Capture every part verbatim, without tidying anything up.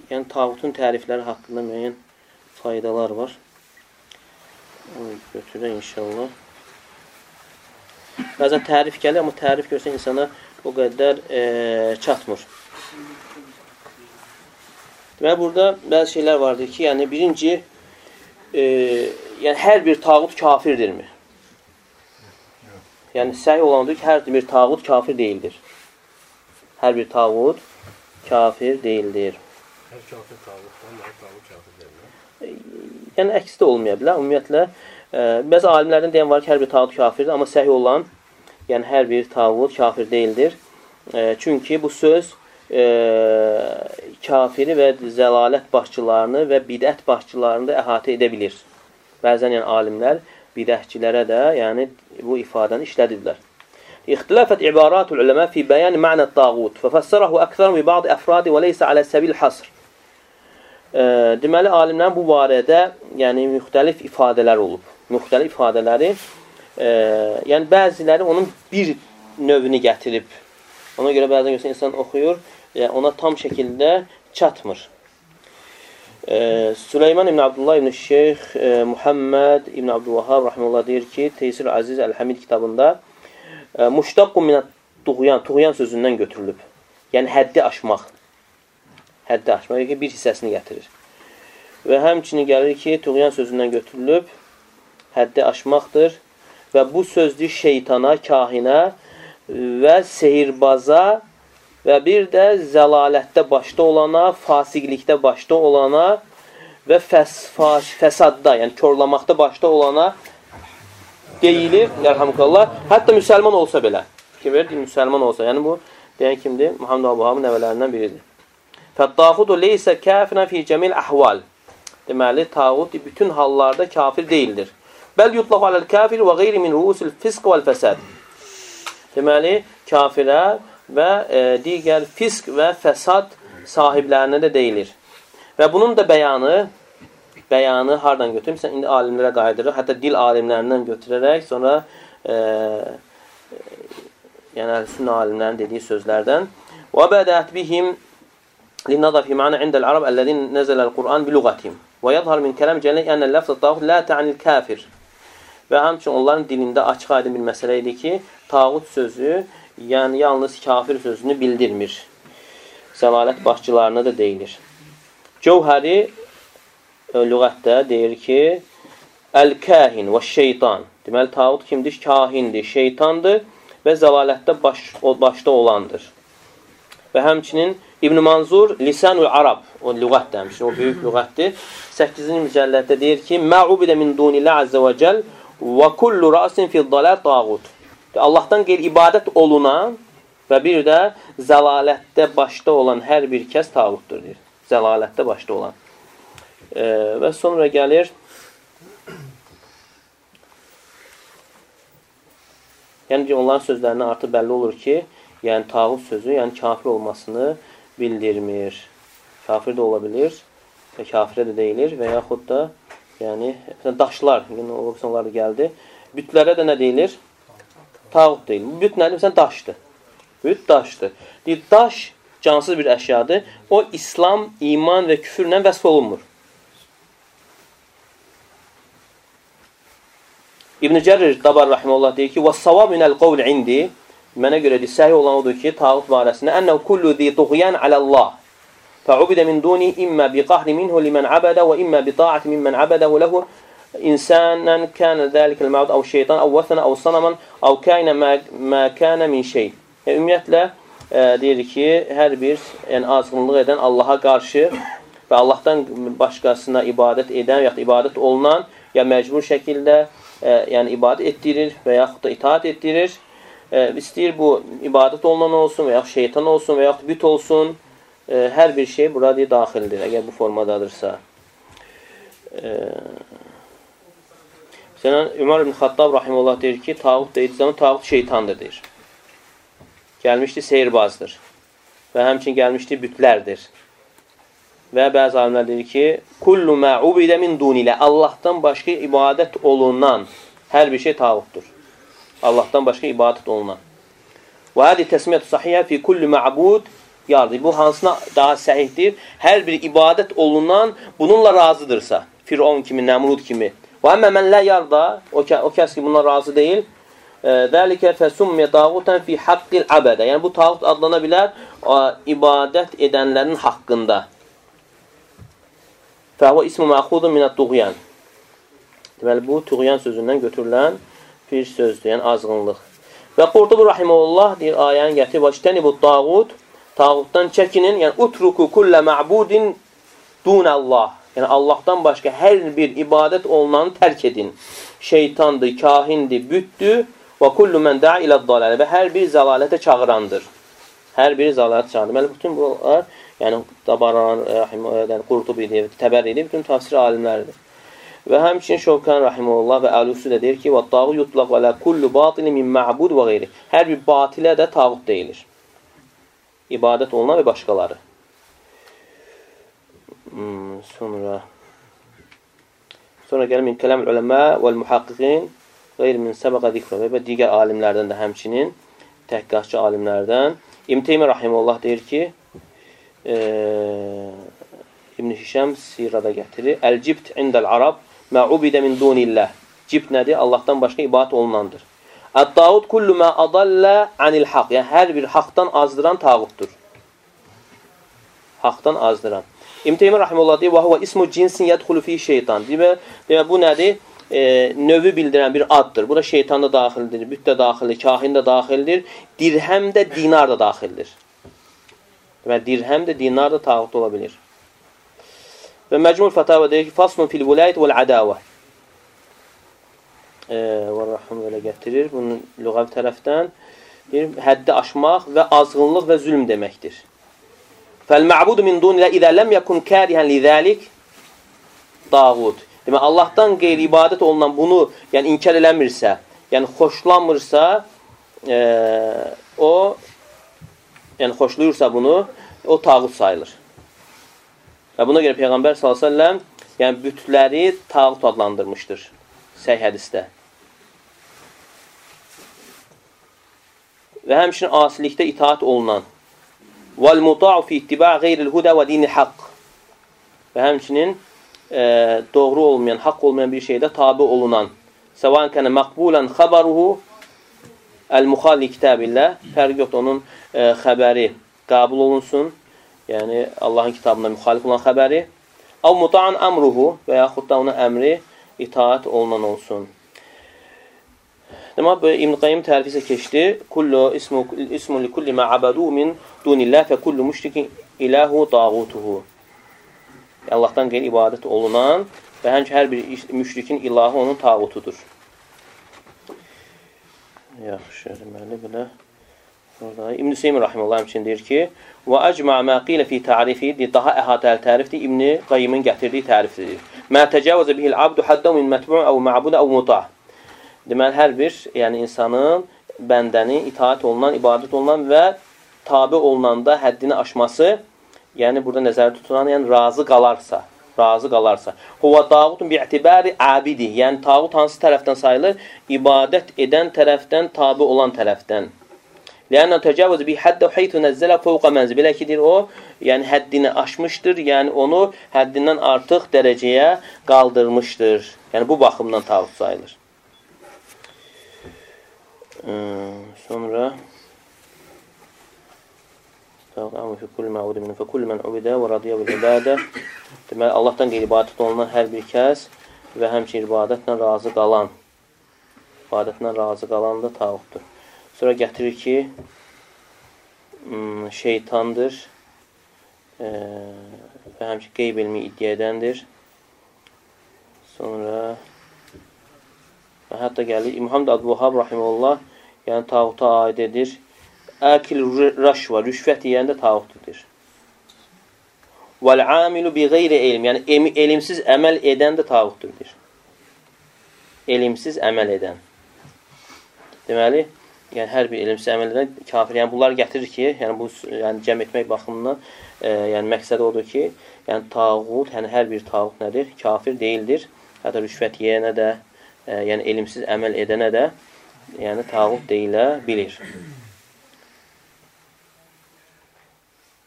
yəni tağutun tərifləri haqqında müəyyən faydalar var. Onu götürək inşallah. Bəzən tərif gəlir, amma tərif görsə insana o qədər e, çatmır. Deməli, burada bəzi şeylər vardır ki, yəni birinci, e, yəni hər bir tağut kafirdirmi? Yəni səhih olandır ki, hər bir tağut kafir deyildir. Hər bir tağut kafir deyildir. Hər kafir tağutdan, hər tağut kafir deyildir. Yəni əksi də olmaya bilər. Ümumiyyətlə, e, bəzi alimlərdən deyən var ki, hər bir tağut kafirdir, amma səhih olan, yəni hər bir tağut kafir deyildir. E, çünki bu söz e, kafiri və zəlalət başçılarını və bidət başçılarını da əhatə edə bilir. Bəzən yəni alimlər bidətçilərə də yəni bu ifadəni işlədirlər. İxtilafət ibaratul uləmə fi bəyan mə'nət tağut fəfəssərəhu əksər bi ba'd əfradi və leysə alə səbil hasr. E, deməli, alimlərin bu barədə yəni müxtəlif ifadələr olub. Müxtəlif ifadələri, e, yəni bəziləri onun bir növünü gətirib. Ona görə bəzən görsən insan oxuyur, yəni ona tam şəkildə çatmır. E, Süleyman ibn Abdullah ibn Şeyx e, Muhammed ibn Abdülvahhab rahimehullah deyir ki, Teysir Aziz Əl-Hamid kitabında e, muştaqqun minət tuğyan, tuğyan sözündən götürülüb. Yəni həddi aşmaq. Həddi aşmaq, yəni bir hissəsini gətirir. Və həmçinin gəlir ki, tuğyan sözündən götürülüb, həddi aşmaqdır və bu sözdür şeytana, kahinə və sehirbaza və bir də zəlalətdə başda olana, fasiqlikdə başda olana və fəs, fəs, fəsadda, yəni körlamaqda başda olana deyilir, yarhamukallah, hətta müsəlman olsa belə. Kim verir? Müsəlman olsa. Yəni bu, deyən kimdir? Muhammed Abduhabın nəvələrindən biridir. Fəttağudu leysə kafirən fi cəmil əhval. Deməli, tağut bütün hallarda kafir deyildir. Bəl yutlaq aləl kafir və qeyri min ruusil fisq vəl fəsad. Deməli, kafirə və e, digər fisk və fəsad sahiblərinə də deyilir. Və bunun da bəyanı, bəyanı hardan götürürsən? İndi alimlərə qayıdırıq. Hətta dil alimlərindən götürərək, sonra e, e, yəni əl-sünnə alimlərin dediyi sözlərdən. Və bədət bihim للنظر في معنى عند العرب الذين نزل القرآن بلغتهم ويظهر من كلام جليل أن اللفظ الطاغوت لا تعني الكافر. Və həmçinin onların dilində açıq aydın bir məsələ idi ki, tağut sözü, yəni yalnız kafir sözünü bildirmir. Zəlalət başçılarına da deyilir. Cəvhəri lüğətdə deyir ki, əl-kəhin və şeytan. Deməli, tağut kimdir? Kahindir, şeytandır və zəlalətdə baş, başda olandır. Və həmçinin İbn Manzur Lisanul Arab, o lüğətdir, həmçinin o böyük lüğətdir. səkkizinci mücəlləddə deyir ki, Mə ubidə min dunillah əzzə və cəl və kullu rəsin fil dalər tağut. Allahdan qeyri ibadət olunan və bir də zəlalətdə başda olan hər bir kəs tağutdur, deyir. Zəlalətdə başda olan. E, və sonra gəlir, yəni onların sözlərindən artıq bəlli olur ki, yəni tağut sözü, yəni kafir olmasını bildirmir. Kafir də ola bilir və kafirə də deyilir və yaxud da yəni daşlar, yəni onlar da gəldi. Bütlərə də nə deyilir? Tağut deyilir. Büt nədir? Məsələn, daşdır. Büt daşdır. Deyir, daş cansız bir əşyadır. O, İslam, iman və küfürlə vəsf olunmur. İbn-i Cərrir Dabar rahimehullah deyir ki, وَالصَّوَابُ مِنَ الْقَوْلِ عِنْدِ Mənə görə deyir, səhi olan odur ki, tağut barəsində ənnəv kullu zi tuğyan aləllah fəubidə min duni immə bi qahri minhu limən abədə və immə bi ta'ati mimmən abədəhu ləhu insanən kənə dəlikəl məud əv şeytan əv vəthənə əv sanaman əv kənə mə kənə min şey. Yəni, ümumiyyətlə, e, deyir ki, hər bir yəni, azğınlıq edən Allaha qarşı və Allahdan başqasına ibadət edən və yaxud ibadət olunan ya məcbur şəkildə e, yəni, ibadət etdirir və yaxud da itaat etdirir. E, istəyir bu ibadət olunan olsun və yaxud şeytan olsun və yaxud büt olsun, e, hər bir şey burada daxildir, əgər bu formadadırsa. E, Məsələn, Ömər ibn Xattab rahimehullah deyir ki, tağut deyildiyi zaman tağut şeytandır, deyir. Gəlmişdi seyirbazdır və həmçin gəlmişdi bütlərdir. Və bəzi alimlər deyir ki, kullu mə ubidə min dunilə Allahdan başqa ibadət olunan hər bir şey tağutdur. Allahdan başqa ibadət olunan. Və hədi təsmiyyət-i sahiyyə fi kulli mə'bud yardır. Bu hansına daha səhihdir? Hər bir ibadət olunan bununla razıdırsa. Firon kimi, Nəmrud kimi. Və əmmə mən lə yarda, o, o kəs ki bununla razı deyil. Dəlikə fəsummiyə tağutan fi haqqil abədə. Yəni bu tağut adlana bilər ibadət edənlərin haqqında. Fəhvə ismu məxudun minət tuğyan. Deməli, bu tuğyan sözündən götürülən bir sözdür, yəni azğınlıq. Və Qurtubi rahimehullah deyir, ayəni gətir, vəçtənibu tağut, tağutdan çəkinin, yəni utruku kullə mə'budin dunəllah. Yəni Allahdan başqa hər bir ibadət olunanı tərk edin. Şeytandır, kahindir, bütdür və kullu mən da'a ilə dalalə və hər bir zəlalətə çağırandır. Hər biri zəlalətə çağırandır. Deməli, bütün bunlar, yəni Dabaran, Qurtubi deyir, Təbəri deyir, bütün tafsir alimləridir. Və həmçinin Şovkan rahimehullah və Əlusi də deyir ki, "Və-tağut yutlaq və la kullu batilin min ma'bud və qeyri." Hər bir batilə də tağut deyilir. İbadət olunan və başqaları. Hmm, sonra sonra gəlir min kəlam uləmə vəl-muhaqqiqin qeyri min səbəqə zikr və digər alimlərdən də həmçinin təhqiqatçı alimlərdən İbn Teymiyyə rahimehullah deyir ki, e, İbn Hişam sirada gətirir. Əl-cibt indəl-arab mə ubidə min dunillah. Cibt nədir? Allahdan başqa ibadət olunandır. Ət-tağut kullu mə adallə anil haqq. Yəni, hər bir haqdan azdıran tağutdur. Haqdan azdıran. İbn Teymiyyə rahimehullah deyir, "Və huve ismu cinsin yedxulu fi şeytan." Demək, bu nədir? E, növü bildirən bir addır. Bura şeytan da daxildir, büt də daxildir, kahin də daxildir, dirhəm də, dinar da daxildir. Demək, dirhəm də, dinar da tağut ola bilir. Və Məcmul Fətavə deyir ki, "Faslun fil vilayət vəl-ədavə." Və rəhəm belə gətirir. Bunun lüğəvi tərəfdən deyir, həddi aşmaq və azğınlıq və zülm deməkdir. Fəl-mə'budu min dunilə idə ləm yəkun kərihən lidəlik tağut. Demək, Allahdan qeyri ibadət olunan bunu yəni, inkar eləmirsə, yəni xoşlanmırsa, e, o, yəni xoşluyursa bunu, o tağut sayılır. Və buna görə Peyğəmbər sallallahu əleyhi və səlləm yəni bütləri tağut adlandırmışdır səhih hədisdə. Və həmçinin asilikdə itaat olunan vel muta'u fi ittiba' ghayril huda və dinil haqq. Və həmçinin e, doğru olmayan, haqq olmayan bir şeydə tabe olunan. Səvan kana maqbulan xabaruhu el-muxalli kitabillah. Fərq yoxdur, onun e, xəbəri qəbul olunsun. Yəni, Allahın kitabına müxalif olan xəbəri. Av muta'an amruhu və yaxud da onun əmri itaat olunan olsun. Demək, böyle İbn Qayyim tərifizə keçdi. Kullu ismu, ismu li kulli ma abadu min dunillah fə kullu müşrikin ilahu tağutuhu. Allahdan qeyri ibadət olunan və həmçə hər bir müşrikin ilahı onun tağutudur. Yaxşı, deməli, belə. İbn Hüseyin rahimehullah həmçinin deyir ki, və əcmə mə qilə fi tərifi, daha əhatəli tərifdir, İbn Qayyimin gətirdiyi tərifdir. Mə təcavüzə bihil abdu haddə min mətbu'un əv mə'budə əv muta'. Deməli, hər bir yəni insanın bəndəni itaat olunan, ibadət olunan və tabi olunanda həddini aşması, yəni burada nəzərdə tutulan, yəni razı qalarsa, razı qalarsa. Huvə tağutun bi'tibari abidi, yəni tağut hansı tərəfdən sayılır? İbadət edən tərəfdən, tabi olan tərəfdən. Lənnə təcavüz bi həddə heytu nəzzələ fəvqa mənzi. Belə ki, deyir, o, yəni həddini aşmışdır, yəni onu həddindən artıq dərəcəyə qaldırmışdır. Yəni bu baxımdan tağut sayılır. Sonra deməli, Allahdan qeyri ibadət olunan hər bir kəs və həmçin ibadətlə razı qalan ibadətlə razı qalan da tağutdur. Sonra gətirir ki, şeytandır və həmçin qeyb ilmi iddia edəndir. Sonra və hətta gəlir, Muhammed Abdülvahhab rahimehullah yəni tağuta aid edir. Əkil rəşvə, rüşvət yeyəndə tağutdur. Vəl-amilu bi qeyri elm, yəni elimsiz əməl edən də tağutdur. Elimsiz əməl edən. Deməli, yəni hər bir elimsiz əməl edən kafir. Yəni bunlar gətirir ki, yəni bu yəni cəm etmək baxımından, e, yəni məqsədi odur ki, yəni tağut, yəni hər bir tağut nədir? Kafir deyildir. Hətta rüşvət yeyənə də, e, yəni elimsiz əməl edənə də, yəni tağut deyilə bilir.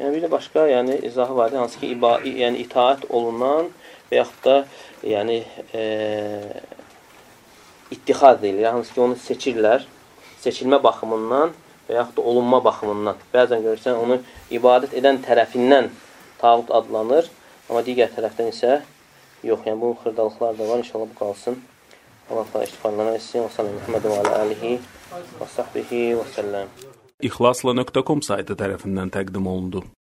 Yəni bir də başqa, yəni izahı var idi, hansı ki, iba, yəni itaat olunan və yaxud da yəni e, ittihad deyilir, hansı ki, onu seçirlər, seçilmə baxımından və yaxud da olunma baxımından. Bəzən görürsən, onu ibadət edən tərəfindən tağut adlanır, amma digər tərəfdən isə yox. Yəni bu xırdalıqlar da var, inşallah bu qalsın. Allah da istifalələr etsin. Və sallallahu Muhammed və alə alihi və sahbihi və səlləm. İxlasla nöqtə com saytı tərəfindən təqdim olundu.